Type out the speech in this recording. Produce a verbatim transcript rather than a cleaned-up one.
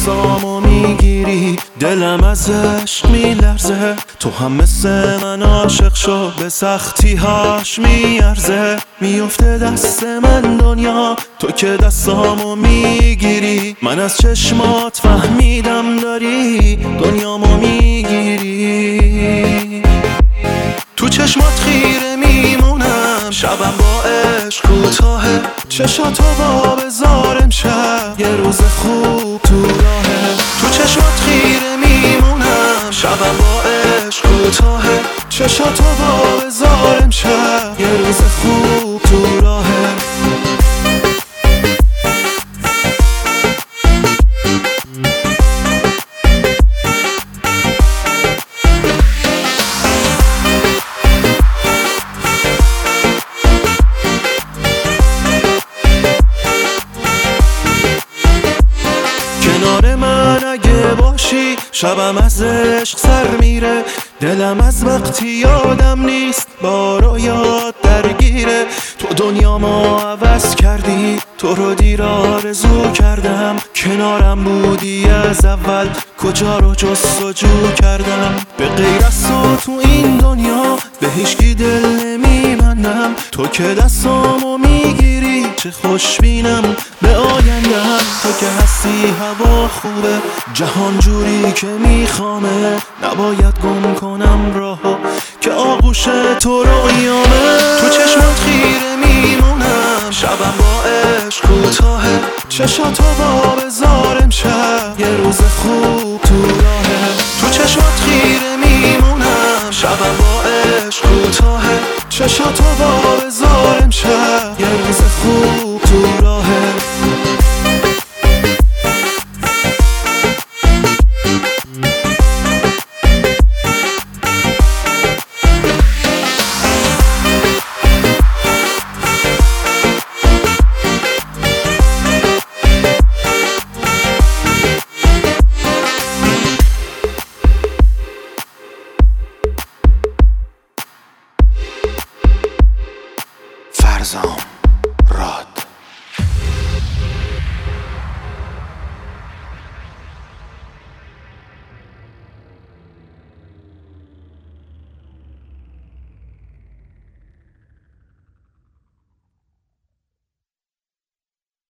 دستامو میگیری دلم از عشق میلرزه. تو هم مثل من عاشق شو به سختی هاش میارزه. میفته دست من دنیا تو که دستامو میگیری. من از چشمات فهمیدم داری دنیامو میگیری. تو چشمات خیره میمونم شبم با عشق کوتاهه. چشاتو با بذار امشب یه روز خوب تو راهه. تو چشمات خیره میمونم شبم با عشق کوتاهه. چشاتو با بذار امشب یه روز خوب تو راهه. کنار من اگه باشی شبم از عشق سر میره. دلم از وقتی یادم نیست با رویات درگیره. تو دنیامو عوض کردی تو رو دیر آرزو کردم. کنارم بودی از اول کجا رو جستجو کردم. به غیر از تو تو این دنیا به هیچکی دل نمیبندم. تو که دستامو میگیری چه خوشبینم به آیندم. تو که هستی هوا خوبه جهان جوری که میخوامه. نباید گم کنم راهو که آغوش تو رویامه. تو چشمات خیره میمونم شبم با عشق کوتاهه. چشاتو با بذار امشب یه روز خوب تو راهه. تو چشمات خیره میمونم شبم با عشق کوتاهه. چشاتو با بذار امشب یه روز خوب تو راهه. فرزام